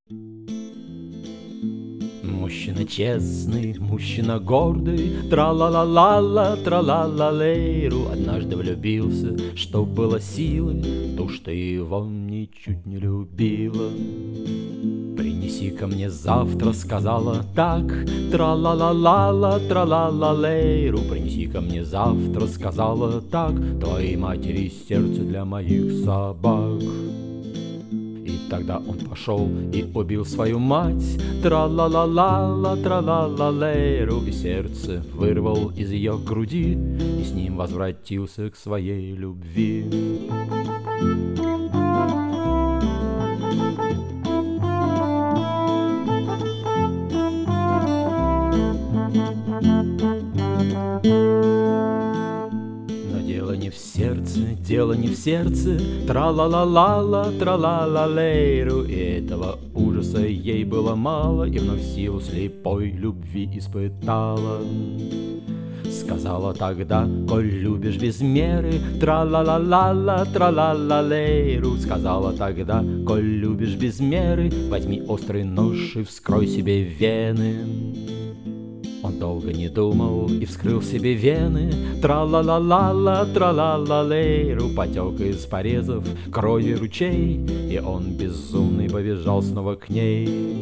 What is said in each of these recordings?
Мужчина честный, мужчина гордый, тра-ла-ла-ла-ла, тра-ла-ла-лейру. Однажды влюбился, что было силы, в ту, что его ничуть не любила. Принеси ко мне завтра, сказала так, тра-ла-ла-ла-ла, тра-ла-ла-лейру. Принеси ко мне завтра, сказала так, твоей матери сердце для моих собак. И тогда он пошел и убил свою мать, тра-ла-ла-ла-ла, тра-ла-ла-лейру. И сердце вырвал из ее груди, и с ним возвратился к своей любви. Дело не в сердце, тра-ла-ла-ла-ла, тра-ла-ла-лейру. И этого ужаса ей было мало, и вновь силу слепой любви испытала. Сказала тогда, коль любишь без меры, тра-ла-ла-ла-ла, тра-ла-ла-лейру. Сказала тогда, коль любишь без меры, возьми острый нож и вскрой себе вены. Он долго не думал и вскрыл себе вены, тра-ла-ла-ла-ла, тра-ла-ла-лейру. Потек из порезов крови ручей, и он безумный побежал снова к ней.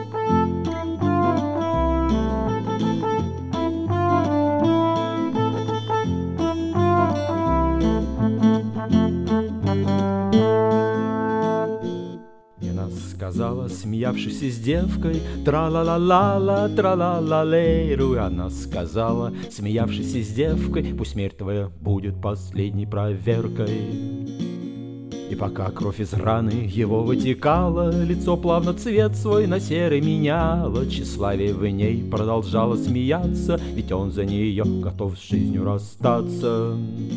Сказала, смеявшись с девкой, тра-ла-ла-ла-ла, тра-ла-ла-лейру. И она сказала, смеявшись с девкой, пусть смерть твоя будет последней проверкой. И пока кровь из раны его вытекала, лицо плавно цвет свой на серый меняло. Тщеславие в ней продолжало смеяться, ведь он за нее готов с жизнью расстаться.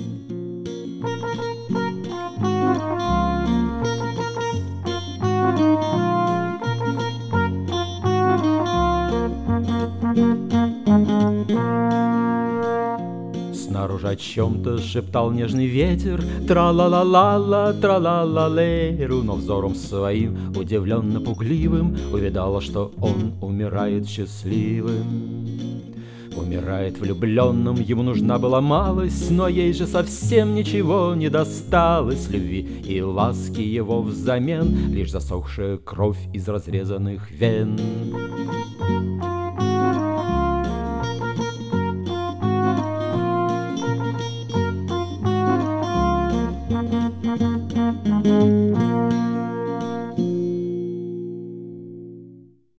Снаружи о чем-то шептал нежный ветер, тра-ла-ла-ла-ла, тра-ла-ла-лейру. Но взором своим, удивленно пугливым, увидала, что он умирает счастливым. Умирает влюбленным, ему нужна была малость, но ей же совсем ничего не досталось. Любви и ласки его взамен, лишь засохшая кровь из разрезанных вен.